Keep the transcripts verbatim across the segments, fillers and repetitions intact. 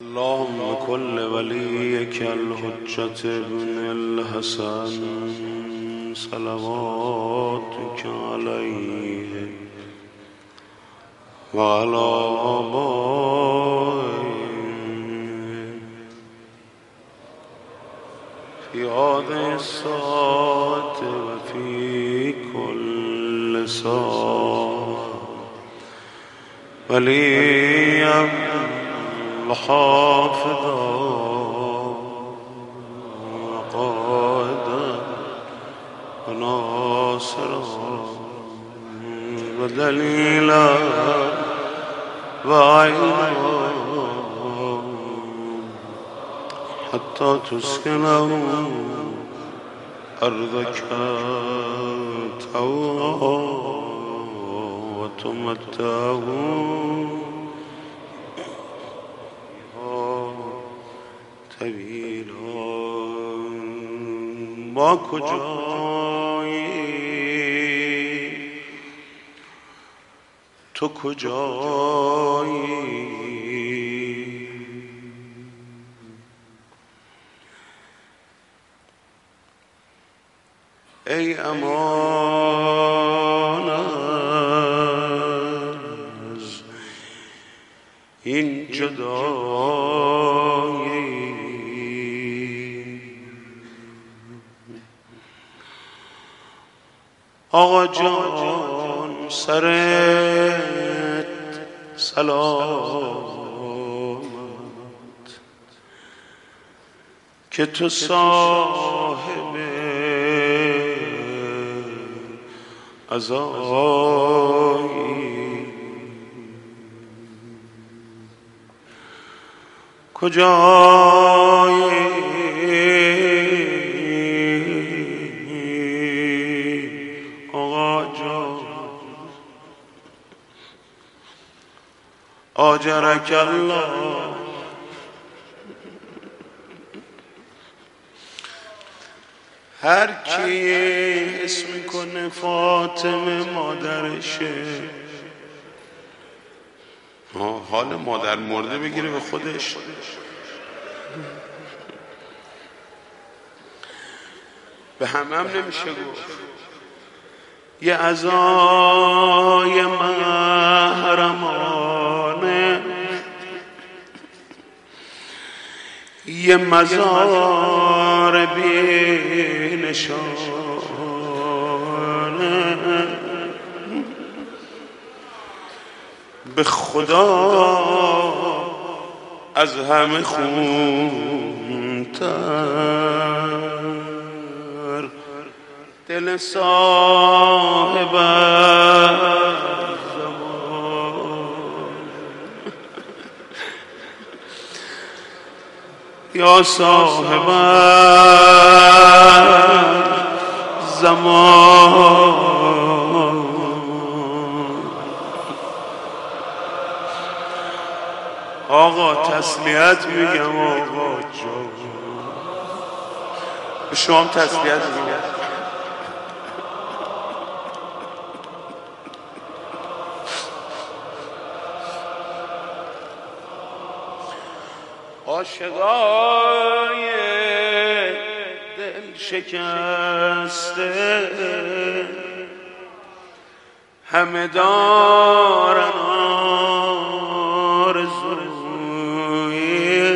اللهم كل وليك الحجة ابن الحسن صلواتك عليه وعلى آبائه في هذه الساعة وفي كل ساعة وليا وحافظا وقائدا وناصرا ودليلا وعينا حتى تسكنه أرضك طوعا وتمتعه طویلا. ما کجایی تو کجایی ای امان از این جدایی آقا جان سرت سلامت که تو صاحب عزایی کجایی آجرک الله هر کی اسم کنه فاطمه مادرشه حال مادر مرده بگیره به خودش به همه هم نمیشه گفت یه عزای محرمانه یه مزار بی نشانه به خدا از همه خونتر دل صاحب یا صاحب زمان آقا تسلیت میگم آقا جان به شما تسلیت میگم عاشقای دل شکسته همه دارن آرزوی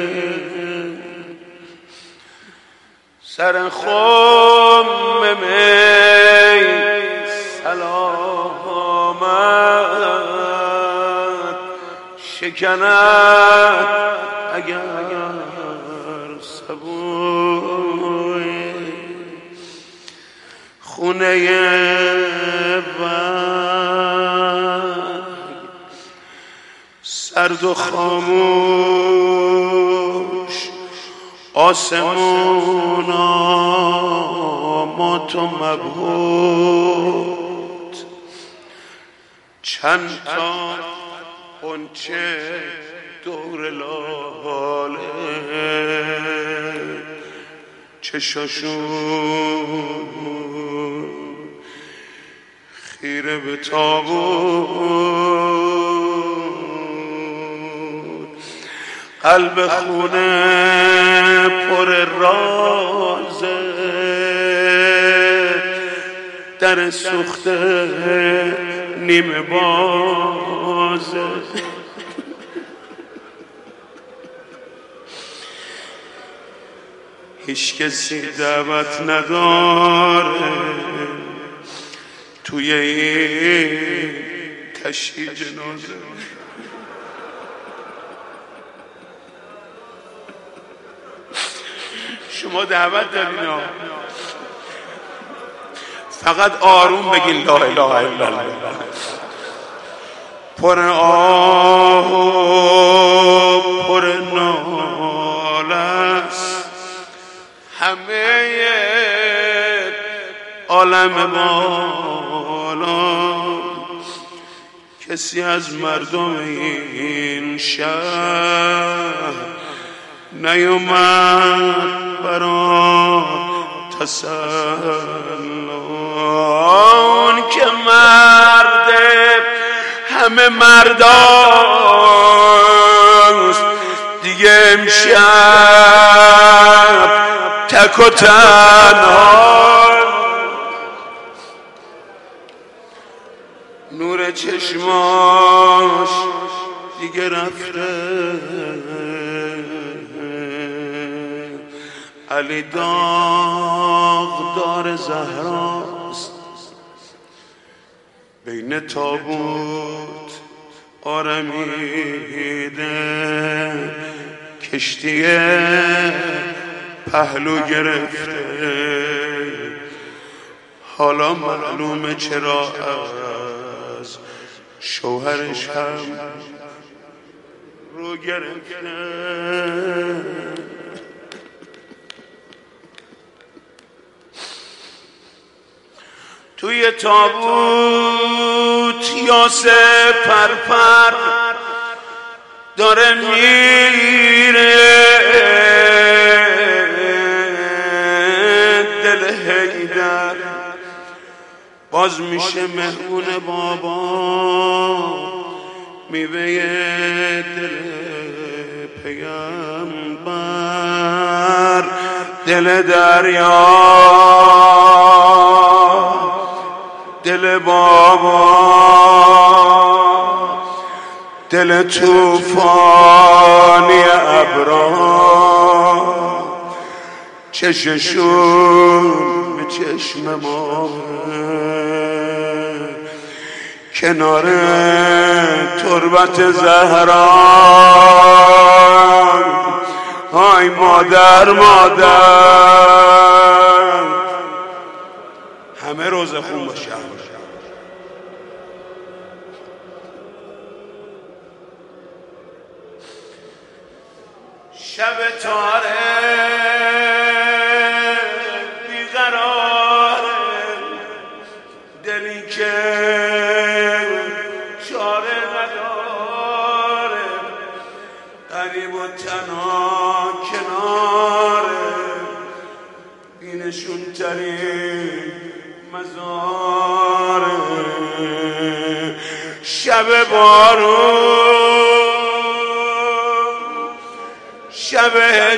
سر خم می سلامت شکند اگر سبوی خونه بگ سرد و خاموش آسمونا مات و مبهوت چند تا غنچه دور لاله چشاشون خیره به تابوت قلب خونه پر رازه، در سوخته نیمه بازه. هیچ کسی دعوت نداره توی این تشییع جنازه. شما دعوت دارین ها، فقط آروم بگین لا اله الا الله. پر آه و پر ناله است همه عالم بالا، کسی از مردم این شهر نیومد برا تسلی. اون که مرد همه مرداست دیگه امشب تک و تنها، نور چشماش دیگه رفته. علی داغدار زهراست بین تابوت آرمیده، کشتی پهلو گرفته. حالا معلومه چرا از شوهرش هم رو گرفته. توی تابوت یاسه پرپر داره میره، دل حیدر باز میشه مهمون بابا، میوه دل پیامبر، دل دریا دل بابا، دل توفانی ابرا، چششون به چشم ما کنار تربت زهرا. آی مادر مادر، همه روز خون باشه. شب تاره بیقراره، دلی که چاره نداره، غریب و تنها کناره، بینشون ترین مزاره. شب بارون شب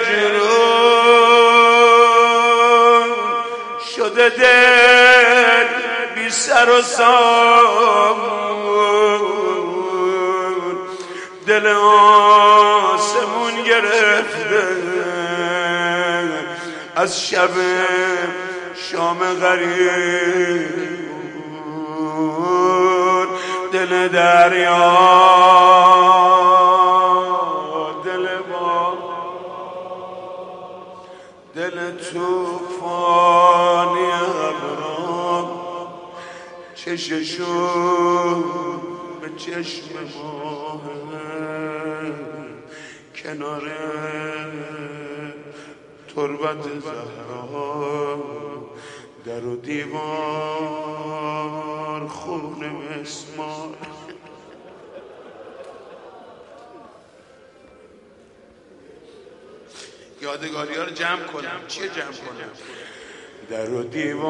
هجرون شده دل بی سر و سامون، دل آسمون گرفته از شب شام غریب، دل دریا دل توفانی ابرام، چششون به چشم ما کنار تربت زهرا، در و دیوار خون مسمار. یادگاری ها رو جمع کنم. چیه جمع کنم؟ در و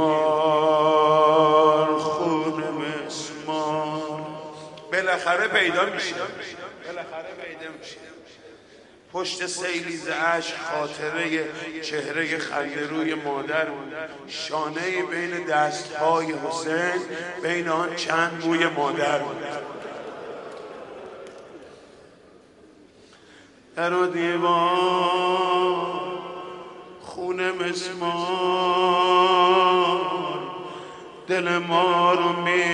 دیوار خون مسمار، بالاخره پیدا میشه، بالاخره پیدا میشه. پشت سیلی ز اشک خاطره چهره خنده‌روی مادر بود. شانه‌ای بین دست‌های حسین، بین آن چند موی مادر بود. در و دیوار خون مسمار دل ما رو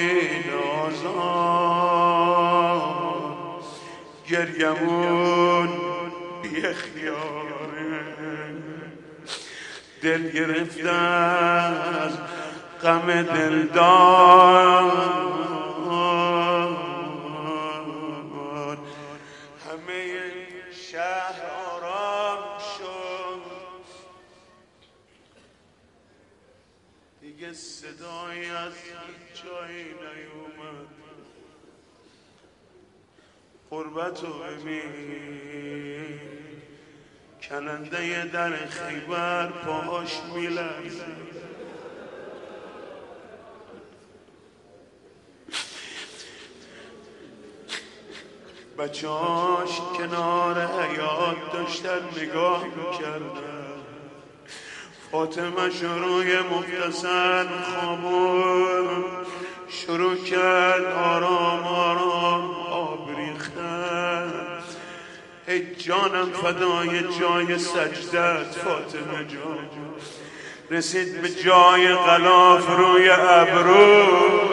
می‌نازان، گریمون بی اختیاره، دل گرفته از غم دلدار. همه شهر آرام شد، دیگه صدایی از جایی نیومد. غربت رو ببین، کننده در خیبر پاهاش میلرزه. بچه‌هاش کنار حیاط داشتن نگاه میکردن. فاطمه شروع مختصر خوابون شروع کرد آرام آرام آب ریختن. ای جانم فدای جای سجدت فاطمه جان، رسید به جای غلاف روی ابرو.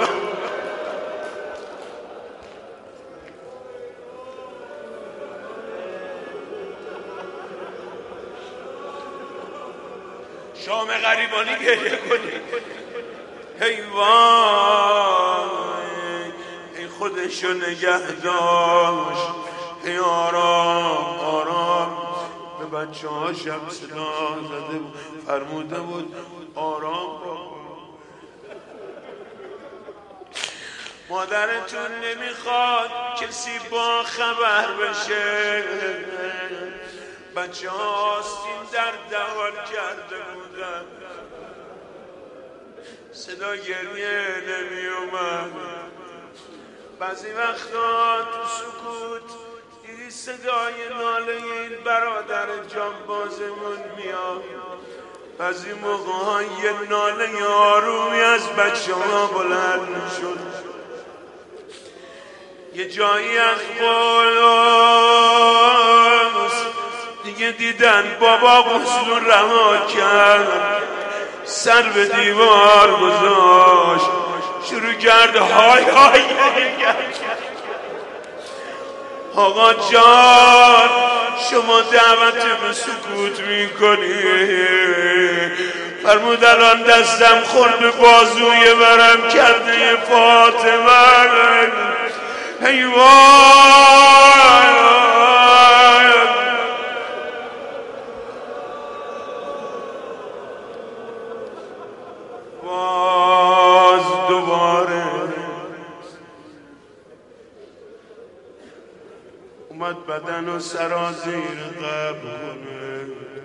شام غریبانی گریه کنی. ای وای، ای خودشو نگه داشت. ای آرام آرام به بچه ها شب صدا زده بود، فرموده بود آرام را. مادرتون نمیخواد کسی با خبر بشه. بچه ها آستین در دوال کرده بودن، صدا گریه نمی اومد. بعضی وقتا تو سکوت دیدی صدای ناله این برادر جانبازمون میاد. بعضی موقع ها یه ناله آرومی از بچه ها بلند میشد. یه جایی از قلوس دیگه دیدن بابا غسل رها کرد، سر به دیوار گذاشت، شروع کرد های های آقا جان شما دعوت به سکوت میکنی. فرمود الان دستم خورد به بازوی برم کرده فاطمه. ای وای، باز دوباره اومد بدن و سرازیر قبر کنه.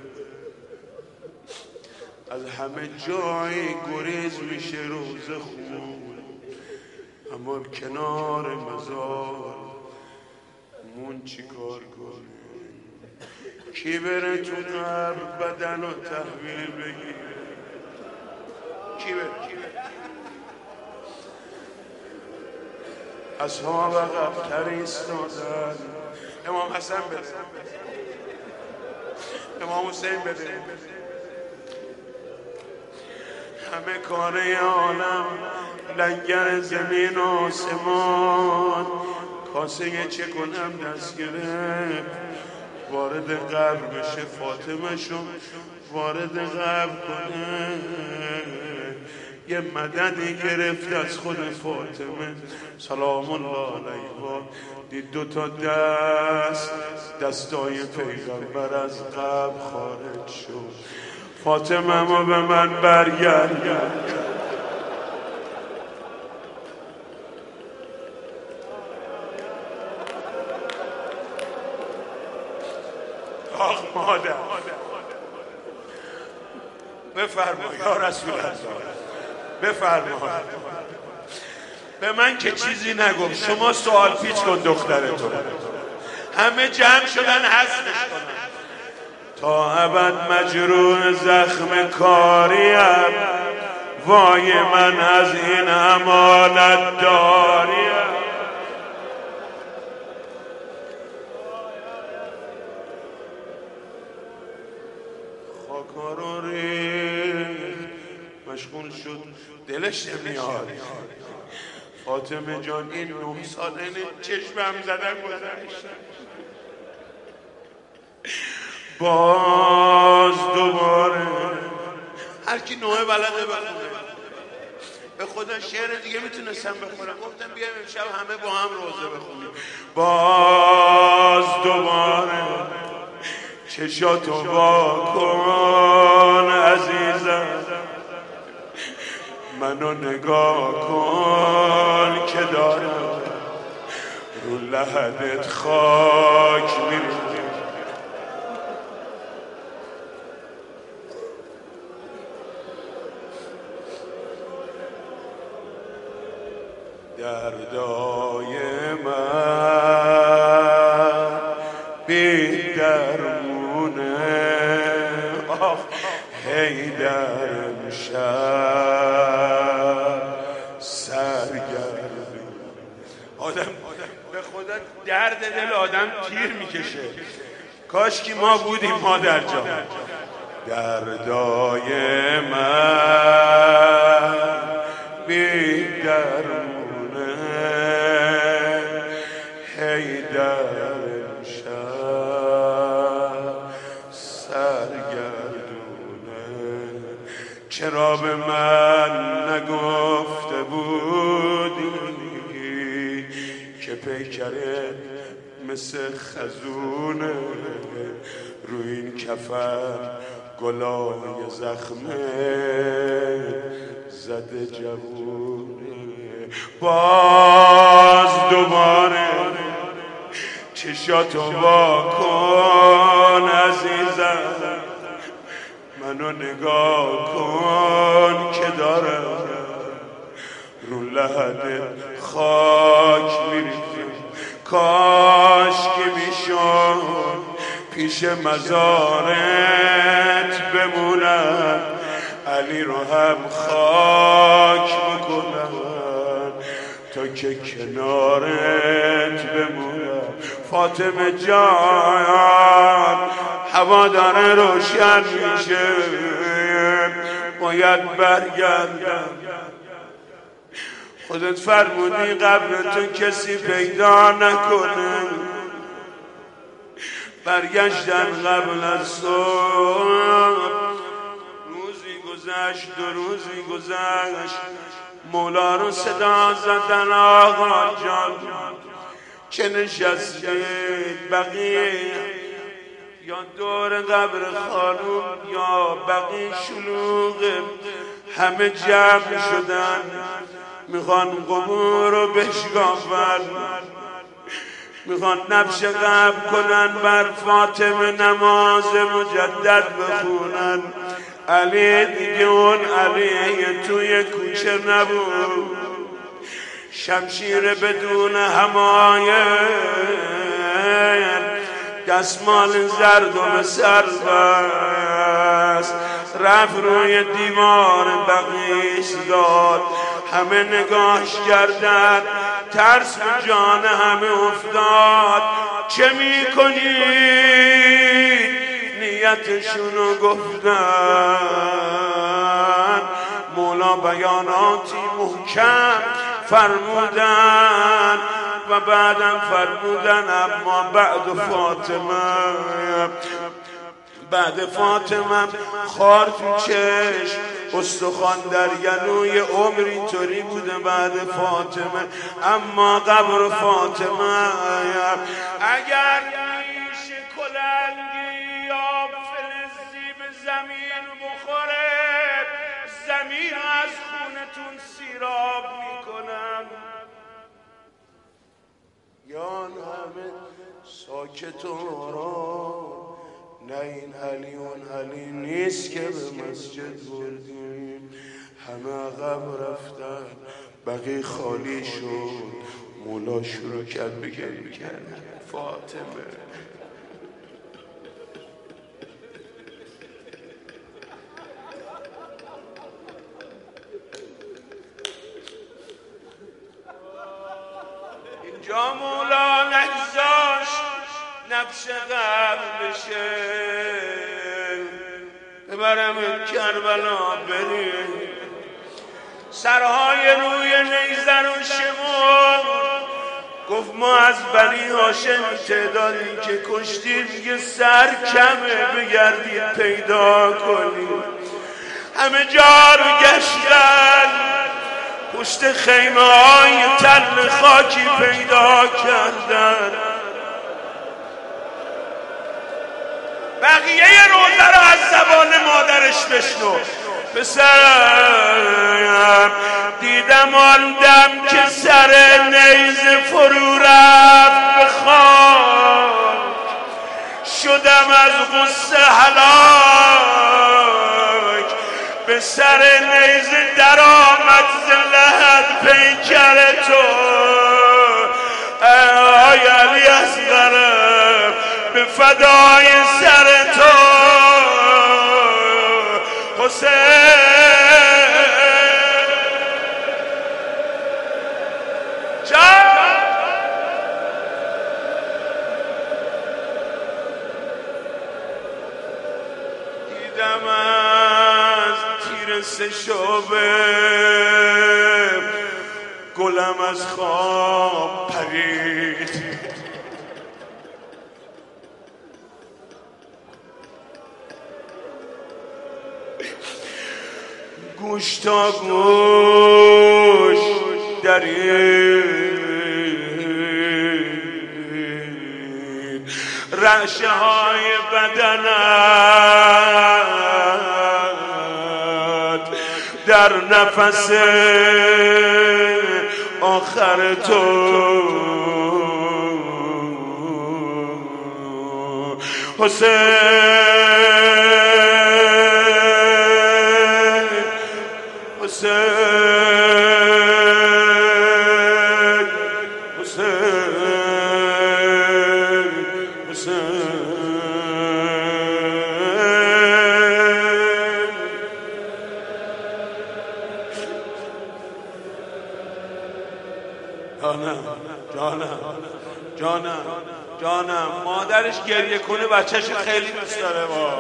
از همه جایی گریز میشه روز خون، اما کنار مزار مون چی کار کنه؟ کی بره تو قبر بدن و تحویل بگیره؟ کی بره؟ اصحاب عقب‌تر ایستادن. امام حسن بده، امام حسین بده. همه کاره عالم لنگر زمین و آسمان، کاسه چه کنم دست گرفت وارد قبر بشه. فاطمه شو وارد قبر کنه. یه مددی گرفت از خود فاطمه سلام الله علیها. دید دو تا دست دستای پیغمبر از قبر خارج شد. فاطمه ما به من برگرد. آخ مادر بفرما یا رسول الله، بفرما. به من که چیزی نگفت. شما سوال پیچ کن دخترتو. همه جمع شدن حذفش کنن. تا ابد مجروح زخم کاریم، وای من از این امانت داریم. خاکا رو ریخت مشغول شد دلش نمیاد. فاطمه جان این نه ساله چشمم زدن گذشت. باز دوباره هر کی نوعه بلده بخونه. به خدا شعر دیگه میتونستم بخونم، گفتم بیایم امشب همه با هم روزه بخونیم. باز دوباره چشاتو وا کن عزیزم، منو نگاه کن که دارم رو لحدت خاک میریزم. دردای من بی درمونه، آخ هی در امشب سرگردون. آدم به خدا درد دل آدم تیر میکشه. کاش که ما بودیم مادر جان. دردای من بی درمونه، هی در امشب سرگردونه. چرا به من نگفته بودی که پیکرت مثل خزونه، روی این کفن گلای زخمه زده جوونه. باز دوباره چشاتو وا کن عزیزم، منو نگاه کن که دارم رو لحد خاک میریزم. کاش که میشد پیش مزارت بمونم، علی رو هم خاک بکنم تا که کنارت بمونم. فاطمه جان هوا داره روشن میشه، باید برگردم. خودت فرمودی قبرتو کسی پیدا نکنه. برگشتن قبل از صبح، روزی گذشت دو روزی گذشت، مولا رو صدا زدن آقا جان که نشستید بقیه یا دور قبر خانوم یا بقیه شلوغه، همه جمع شدن میخوان قبور رو بشکافن، میخوان نبش قبر کنن، بر فاطمه نماز مجدد بخونن. علی دیگه اون علی توی کوچه نبود، شمشیر بدون حمایل، دستمال زرد و سر بست، رفت روی دیوار بقیش داد. همه نگاهش کردن، ترس به جان همه افتاد. چه میکنید؟ نیتشونو گفتن. مولا بیاناتی محکم فرمودن و بعدم فرمودن اما بعد فاطمه، بعد فاطمه خار تو چشم، استخوان در گلوی، عمری طوری بوده بعد فاطمه. اما قبر فاطمه اگر میشه کلنگی یا فلزی به زمین بخوره، زمین از خونتون سیراب میکنم. یا همه ساکت و آرام، نه این علی اون علی نیست که به مسجد بردیم. همه عقب رفتن، بقیه خالی شد. مولا شروع کرد به گریه کردن. فاطمه اینجا مولا نگذاشت نفش غم بشه، ببرم کربلا بریم. سرهای روی نیزن و شمار گفت ما از بنی هاشم تعدادی که کشتیم یه سر کمه، بگردید پیدا کنید. همه جا رو گشتن، پشت خیمه های تل خاکی پیدا کردن. بقیه روزه رو از زبان مادرش بشنو. پسرم دیدم آن دم که سر نیزه فرو رفت به خاک، شدم از غصه هلاک. به سر نیزه در آمد ز لحد پیکر تو، ای علی اصغرم به فدای سر تو. حسین جان دیدم از تیر سه شعبه گلم از خواب پرید. گوش تا گوش درید، رعشه های بدنت در نفس آخر تو. حسین حسین حسین حسین جانم جانم جانم جانم مادرش گریه کنه بچه‌ش خیلی دوست داره. با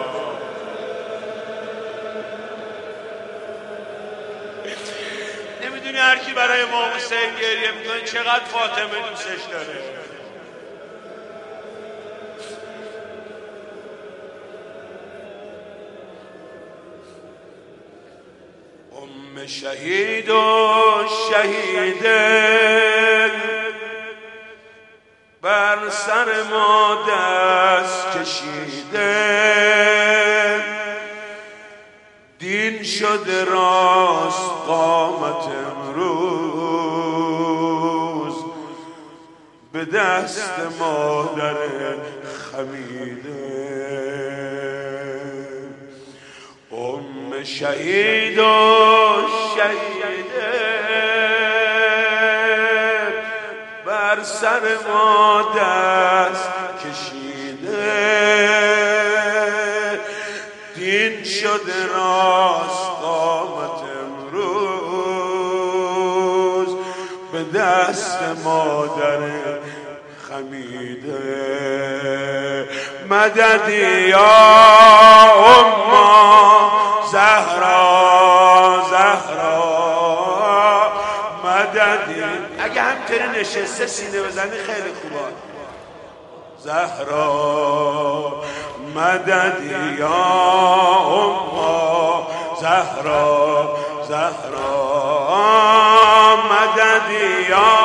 نمیدونی هر کی برای امام حسین گریه میکنه چقدر فاطمه دوستش داره. ام شهید و شهیده بر سر ما دست کشیده، دین شده راست قامت امروز به دست مادر خمیده. ام شهید و شهیده بر سر ما دست کشیده، دین شده راست قامت امروز به دست مادر خمیده. مددی یا اما زهرا زهرا مددی. اگه همینطوری نشسته سینه بزنی خیلی خوبه. زهرا مددی یا اما زهرا زهرا مددی یا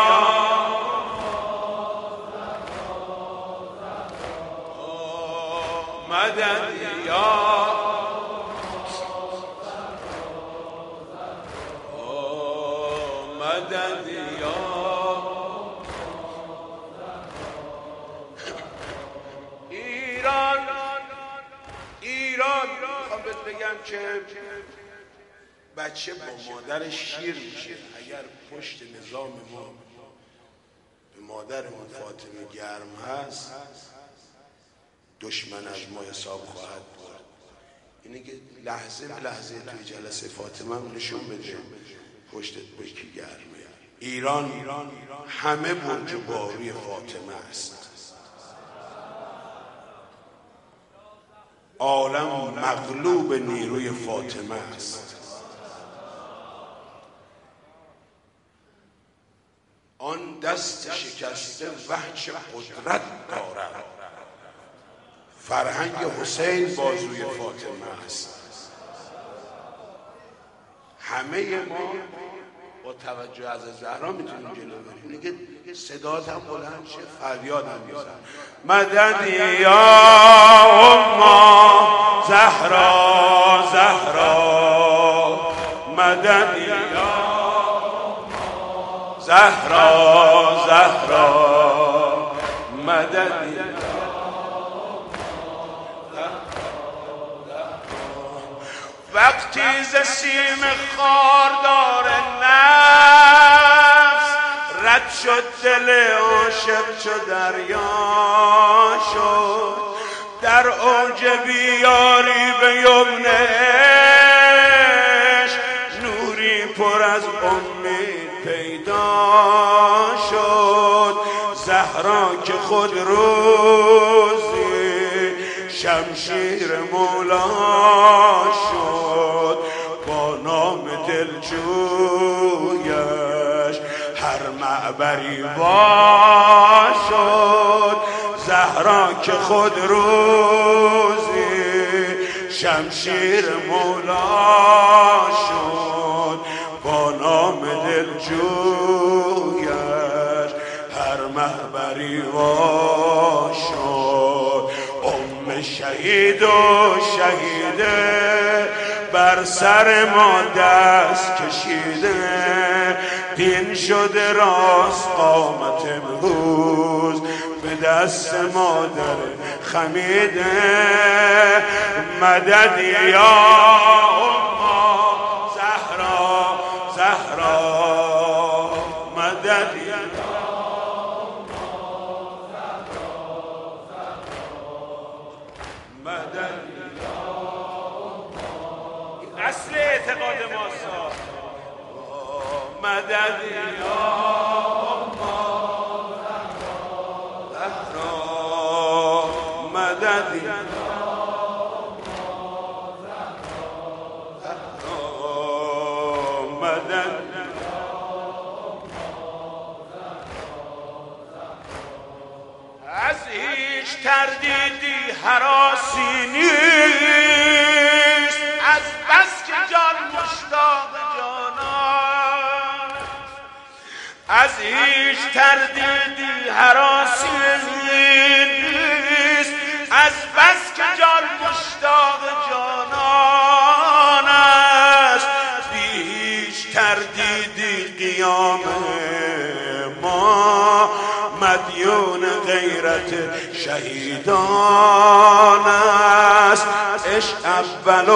مددی یا مددی یا ایران ایران. میخوام بهت بگم که بچه با مادرش شیر میشه اگر پشت نظام ما مادرمون فاطمه گرم هست، دشمن از ما حساب خواهد برد. اینه که لحظه به لحظه توی جلسه فاطمه هم نشون بده پشتت به کی گرمه. ایران همه برج باروی فاطمه است. عالم مغلوب نیروی فاطمه است. آن دست شکسته وحش قدرت دارد. فرهنگ حسین بازوی فاطمه است. همه ما با توجه از زهرا میتونیم جلو بریم. اینه که صدات هم بلند شه، فریاد هم میزن. مددی یا اما زهرا زهرا، مددی یا زهرا زهرا، مددی وقتی ز سیم خاردار نفس رد شد دل عاشق چو دریا شد، در اوج بیاری به یمنش نوری پر از امید پیدا شد. زهرا که خود روزی شمشیر مولا شد، با نام دلجویش هر معبری وا شد. زهرا که خود روزی شمشیر مولا شد، با نام دلجویش هر معبری وا شد. ام شهید و شهیده بر سر ما دست کشیده، دین شده راست قامت امروز به دست مادر خمیده. مددی یا اما زهرا زهرا، مددی یا مددی اصل اعتقاد ماست. مددی یا اما زهرا، مددی یا مددی از هیچ تردیدی هراسی نیست، از بس که جان مشتاق جانان. از هیچ تردیدی هراسی نیست، از بس که جان مشتاق جانان است. بی هیچ تردیدی قیام ما مدیون غیرت شهیدان است. عشق اول و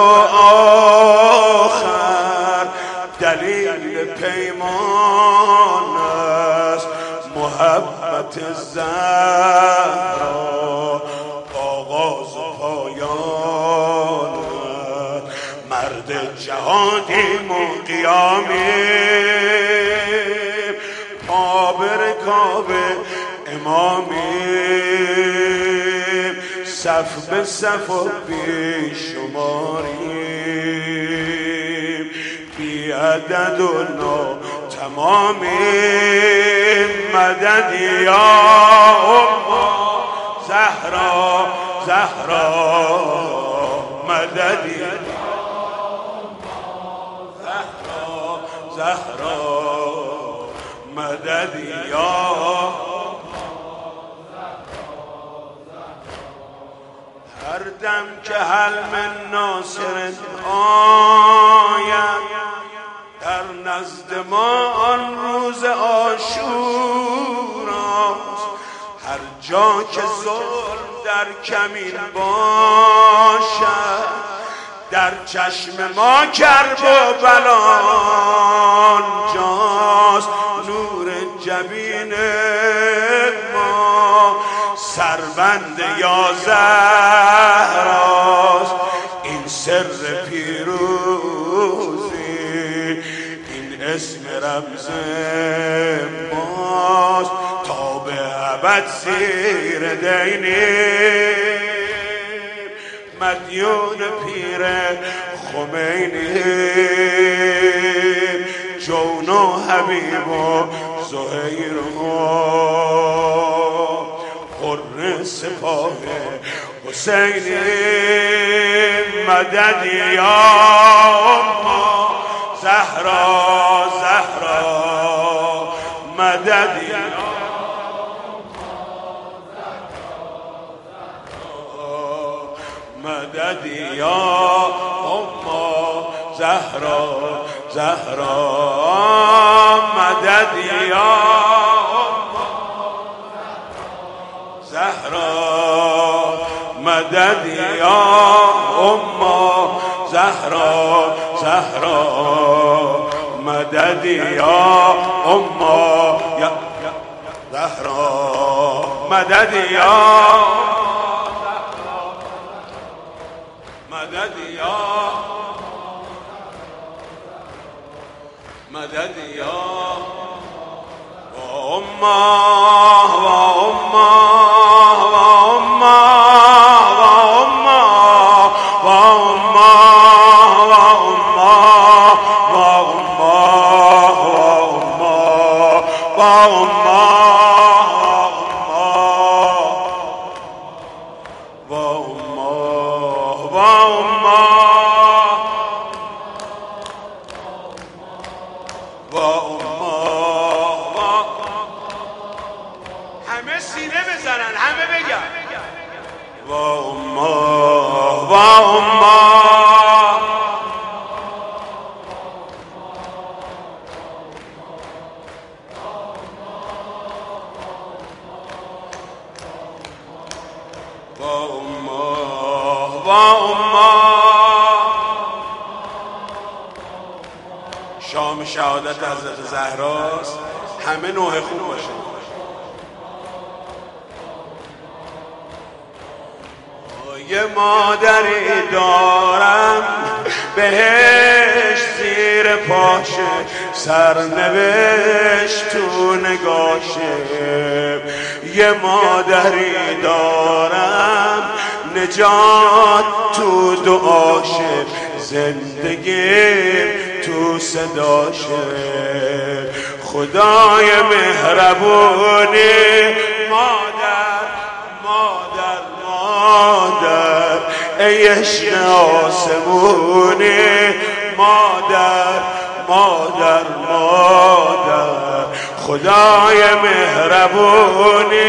آخر دلیل پیمان است. محبت زهرا آغاز و پایان است. مرد جهادیم و قیامیم، پا به رکاب امامیم، صف به صف و بی شماریم، بی عدد و نا تمامیم. مددی یا اما زهرا زهرا، مددی یا زهرا زهرا، مددی یا هر دم که حل من ناصر آید، در نزد ما آن روز عاشوراست. هر جا که ظلم در کمین باشد، در چشم ما کرب و بلا جاست. نور جبین فرزند یا زهراست این سر پیروزی، این اسم رمز ماست تا به ابد زیر دینی. مدیون پیر خمینی، جون و حبیب و زهیر و قرن سپاه حسینی. مدد یا اما زهرا زهرا، مدد یا مدد یا اما زهرا زهرا، مدد یا اما زهرا، مدد یا اما زهرا زهرا، مدد یا اما زهرا، مدد یا مدد یا مدد یا و امه و امه و امه و امه و امه و امه و امه و امه همه سینه بزنن، همه بگن و امه و امه و امه و امه. شام شهادت حضرت زهراست، همه نوح خوب باشه. یه مادری دارم بهش زیر پاشه، سرنوشت تو نگاشه. یه مادری دارم نجات تو دعاشه، زندگی تو صداشه. خدای مهربونی مادر مادر مادر، ای عشق آسمونی مادر مادر مادر، خدای مهربونی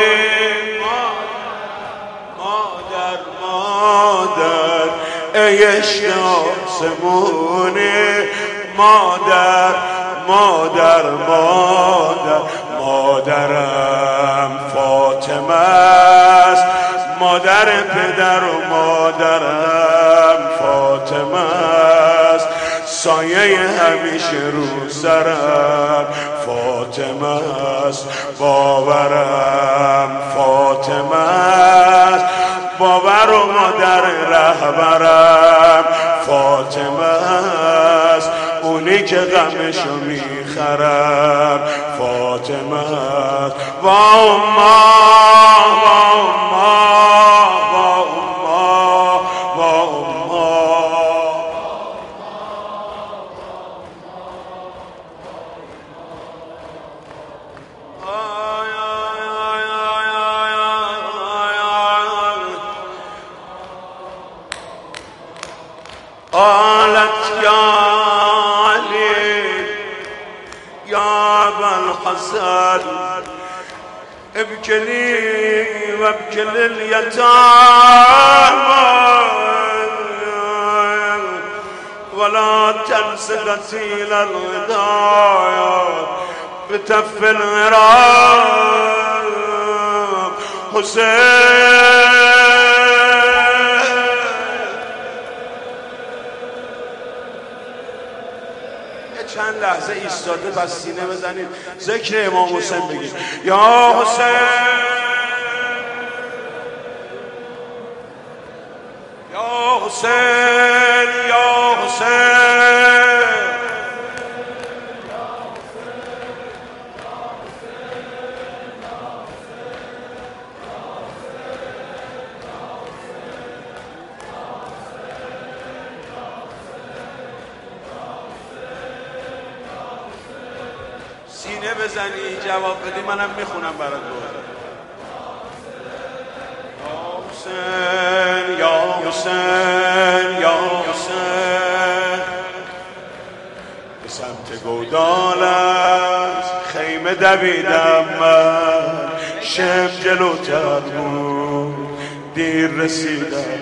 مادر مادر، ای عشق آسمونی مادر مادر مادر. مادرم فاطمه است، مادر پدر و مادرم فاطمه است، سایه همیشه رو سرم فاطمه است. باورم فاطمه است، باور و مادر رهبرم فاطمه است، اونی که غمشو میخرم فاطمه است. و امه و امه و امه و امه. قالت يا علي يا أبا الحسن ابكني وابكي لليتامى ولا تنس غسيل الوداع بتف العراق حسين. چند لحظه ایستاده پس سینه بزنید، ذکر امام حسین بگید. یا حسین حسین یا حسین سینه بزنی جواب بدی منم میخونم برات حسین یا حسین یا حسین به سمت گودال از خیمه دویدم من شم جلوتر بود دیر رسیدم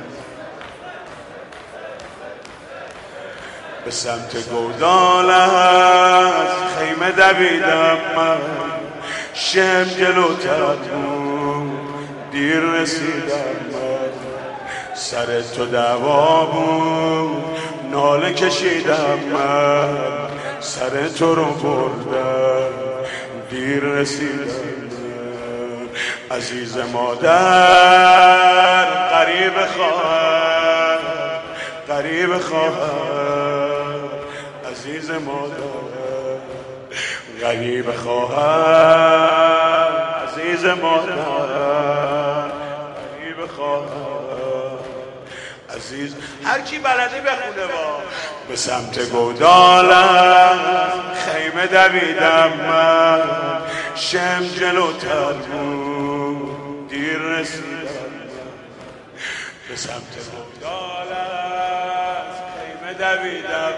به سمت گودال از خیمه دویدم من شم جلوتر بود دیر رسیدم من سر تو دعوا بود ناله کشیدم من سر تو رو بردم دیر رسیدم من عزیز مادر غریب خواهر غریب خواهر عزیز مادر غریب خواهر عزیز مادر غریب خواهر عزیز هر کی بلده بخونه با به سمت گودالم خیمه دویدم من شم جلوتر بود دیر رسیدم به سمت گودالم خیمه دویدم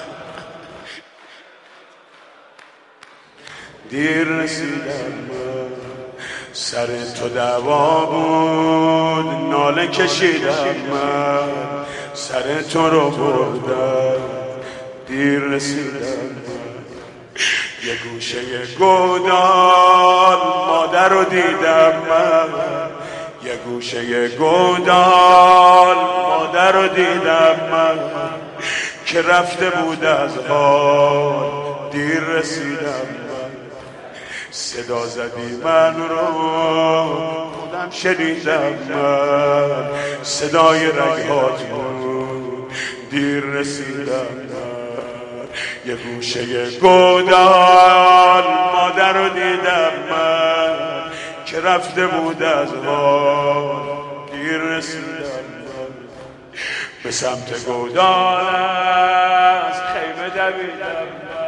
دیر رسیدم سر تو دعوا بود ناله کشیدم من سر تو رو بردم دیر رسیدم یه گوشه گودال مادر رو دیدم من یه گوشه گودال مادر رو دیدم من که رفته بود از حال دیر رسیدم صدا زدی من رو خودم شنیدم من صدای رگهات بود دیر رسیدم من یه گوشه گودال مادر رو دیدم من که رفته بود از حال دیر رسیدم من به سمت گودال از خیمه دویدم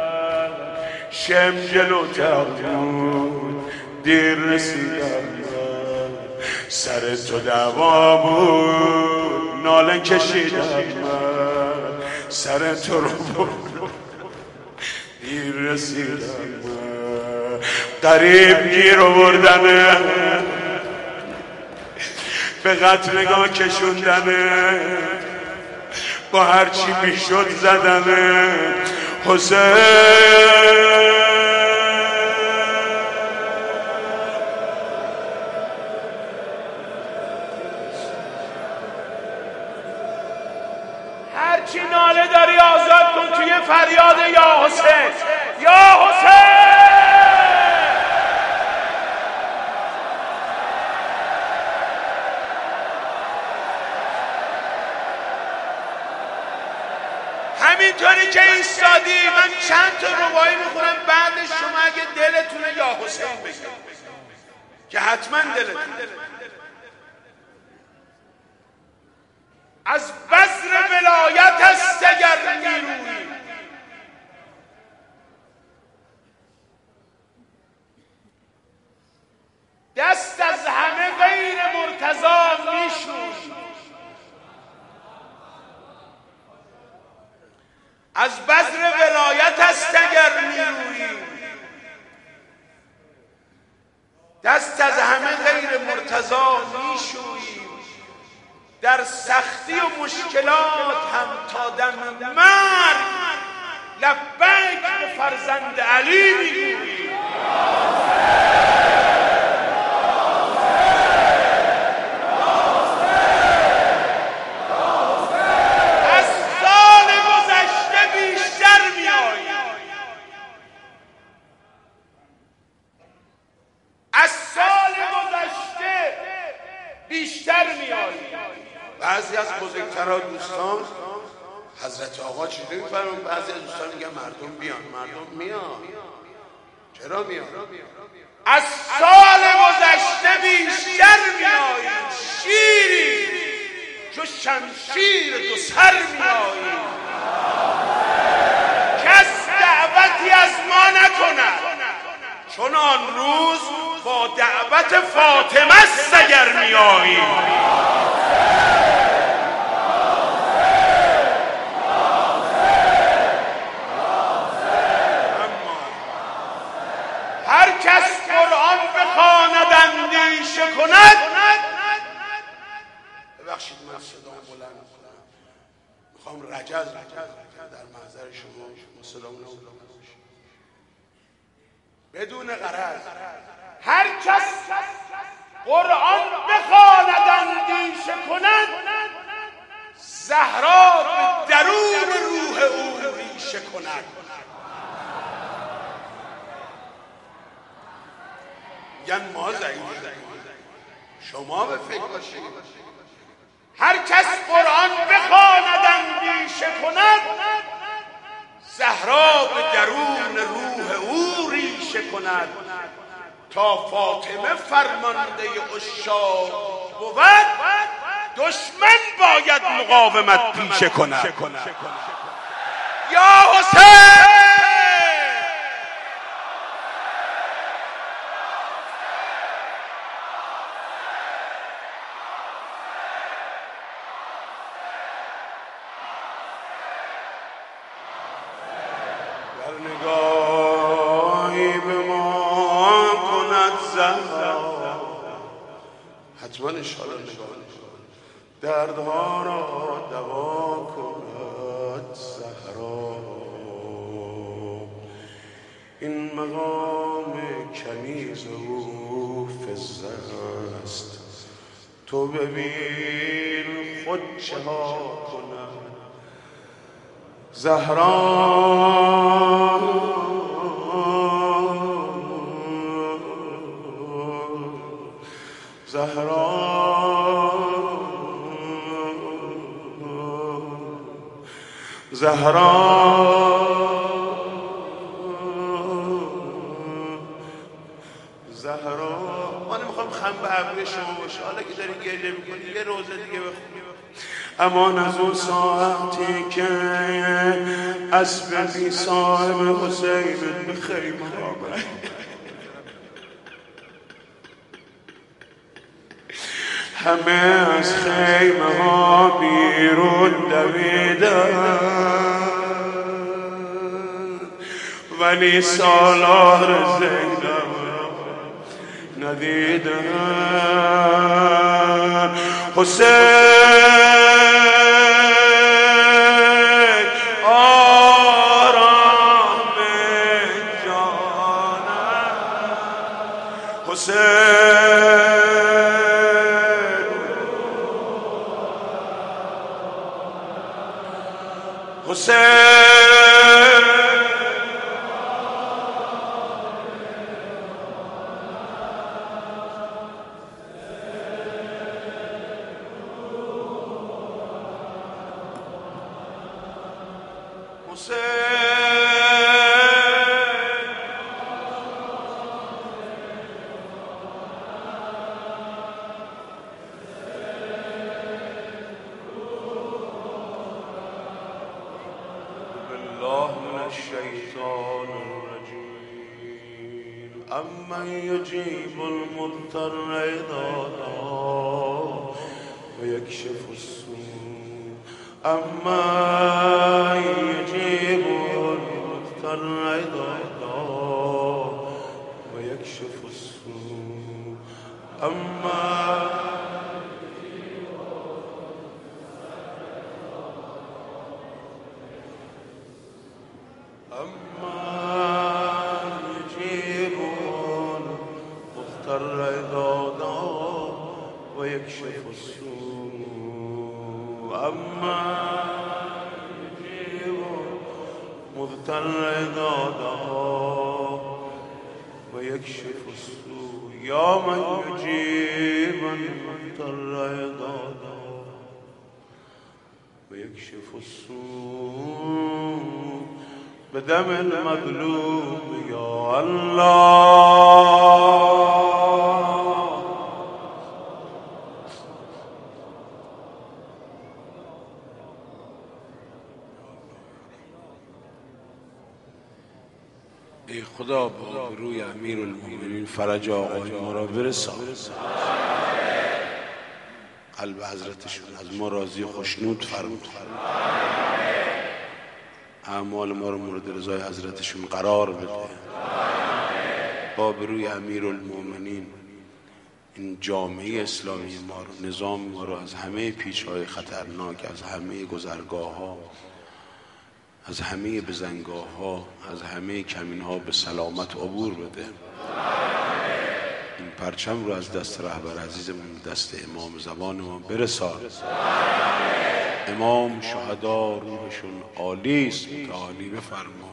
شم جلوتر بود دیر رسیدم سر تو دعوا بود ناله کشیدم من سر تو رو بود دیر رسیدم قریب گیر آوردنه به قتلگاه کشوندنه با هرچی میشد زدنه حسین هرچی ناله داری آزاد کن توی فریاد یا حسین یا حسین همینطوری که ایستادی من چند تا رباعی میخونم بعدش شما اگه دلتونه یا حسین بگید که حتما دلتونه از بذر ولایت است اگر میرویی دست از همه غیر مرتضی میشویی از بذر ولایت است اگر میرویی دست از همه غیر مرتضی میشویی در سختی و مشکلات هم تا دم مرگ لبیک به فرزند علی میگویی از سال گذشته بیشتر میایی از سال گذشته بیشتر میایی بعضی از بزرگترها حضرت آقا چیزی میفرمون؟ بعضی از دوستان میگن مردم بیان. مردم میان. چرا میان؟ از سال گذشته بیشتر میایی، شیری چو شمشیر دو سر میایی، کس دعوتی از ما نکند چون آن روز با دعوت فاطمه است اگر میایی. هر کس قرآن بخواند اندیشه کند. ببخشید من صدام بلند کنم، میخوام رجز در محضر شما صدام بلند بدون غرض. هر کس قرآن بخواند اندیشه کند، زهرا به درون روح او ریشه کند. میگن ما ضعیفیم، شما به فکر باشید. هر کس قرآن بخواند اندیشه کند، زهرا به درون روح او ریشه کند. تا فاطمه فرمانده عشاق بود، دشمن باید مقاومت پیشه کند. یا حسین حتما انشاءالله نگاه دردها را دوا کند زهرا. این مقام کنیز او فزه است، تو ببین خود چه ها کند زهرا. زهرا زهرا زهرا. ما نمیخوام خم به ابروی شما باشه، حالا که داری گریه میکنی یه روزه دیگه بخونی. امان از اون ساعتی که اسب بی صاحب حسین به خیمه آمد، همه از خیمه ها بیرون دویدن، ولی سالار زینب ندیدن. حسین آرام جانم، حسین حسین الشیطان الرجیم. امن یجیب المضطر اذا دعا و یکشف السوء. امن یجیب المضطر اذا دعا و یکشف السوء. امن یا من یجیب المضطر اذا دعا و یکشف يكشف السوء بدم المظلوم يا الله. ای خدا با روی امیرالمومنین فرج آقای ما را برسان، قلب حضرتشون از ما راضی و خوشنود فرمود، اعمال ما رو مورد رضای حضرتشون قرار بده. با روی امیرالمومنین این جامعه اسلامی ما رو، نظام ما رو از همه پیچ‌های خطرناک، از همه گذرگاه ها، از همه بزنگاه ها، از همه کمین ها به سلامت عبور بده. این پرچم رو از دست رهبر عزیزمون دست امام زمان ما برسان. امام شهدا روحشون عالی است، متعالی بفرما.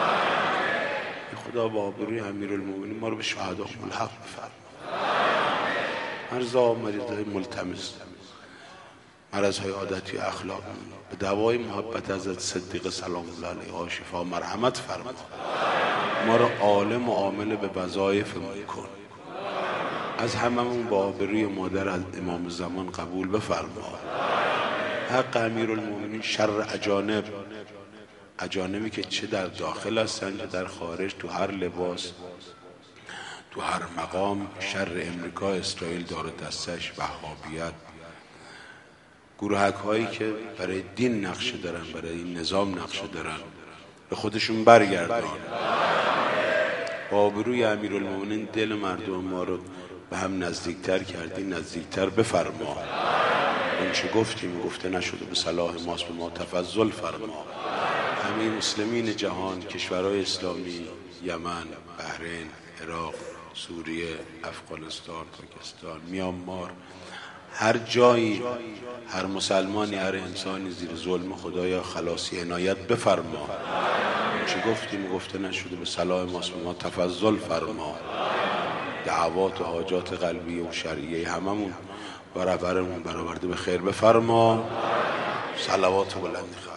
خدا با آبروی امیرالمومنین ما رو به شهدا ملحق بفرما. مرزا مریضای ملتمس، مرضهای عادتی اخلاقی، به دوای محبت حضرت صدیق سلام الله علیه شفا مرحمت فرما. ما رو عالم و عامل به وظایفمون کن. از هممون با آبروی مادر از امام زمان قبول بفرما. حق امیرالمومنین شر اجانب، اجانبی که چه در داخل هستن چه در خارج، تو هر لباس، تو هر مقام، شر امریکا، اسرائیل، دار دستش، وهابیت، گروهک هایی که برای دین نقشه دارن، برای این نظام نقشه دارن، به خودشون برگردان. با آبروی امیرالمومنین دل مردم ما رو به هم نزدیکتر کردی، نزدیکتر بفرما. اون چه گفتیم گفته نشده به صلاح ماست، به ما تفضل فرما. همه مسلمین جهان، کشورهای اسلامی، یمن، بحرین، عراق، سوریه، افغانستان، پاکستان، میانمار، هر جایی، هر مسلمانی، هر انسانی زیر ظلم خدایا خلاصی عنایت بفرما. چه گفتیم گفته نشده به صلاح ماست، به ما تفضل فرما. دعوات و حاجات قلبی و شرعیه هممون و رهبرمون برآورده به خیر بفرما. صلوات بلند